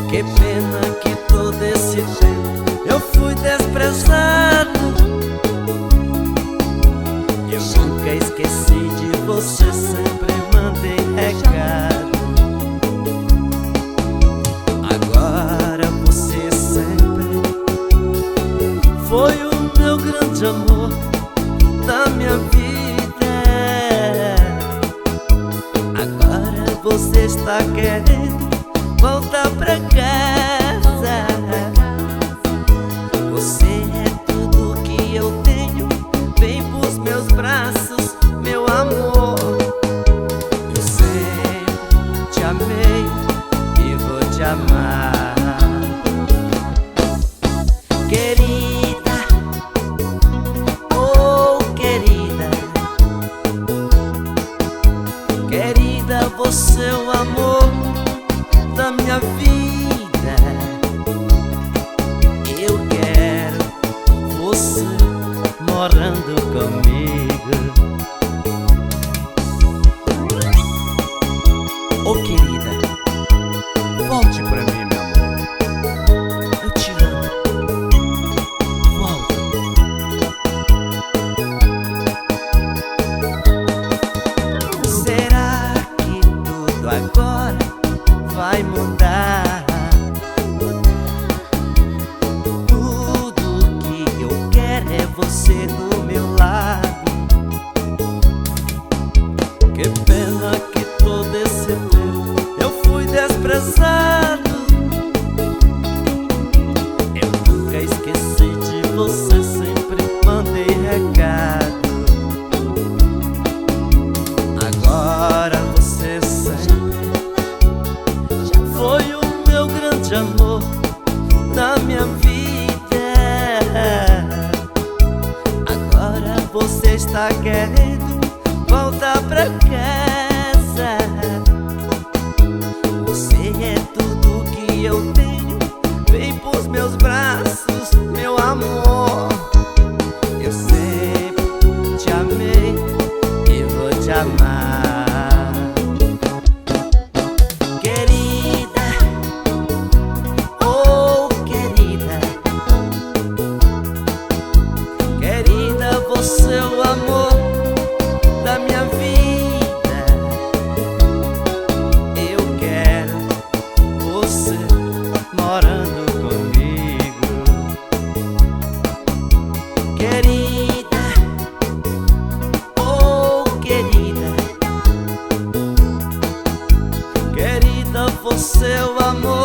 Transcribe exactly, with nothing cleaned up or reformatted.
Que pena que todo esse tempo eu fui desprezado. Eu nunca esqueci de você, sempre mandei recado. Agora você sempre foi o meu grande amor da minha vida. Agora você está querendo voltar pra casa. Você é tudo que eu tenho, vem pros meus braços, meu amor. Eu sempre te amei e vou te amar, querida, oh querida. Querida, você é o amor da minha vida. Eu quero você morando comigo. Oh querida, volte pra mim, meu amor. Eu te amo. Volta. Será que tudo agora vai mudar? Tudo que eu quero é você do meu lado. Que pena que todo esse tempo eu fui desprezado. Eu nunca esqueci de você, sempre mandei recado. Agora você sempre foi o meu grande amor da minha vida. Agora você está querendo voltar pra casa. Você é tudo que eu tenho, vem pros meus braços, meu amor. Eu sempre te amei e vou te amar, querida, oh querida. Querida, você é o amor da minha vida. Eu quero você morando comigo, querida, oh querida. Querida, você é o amor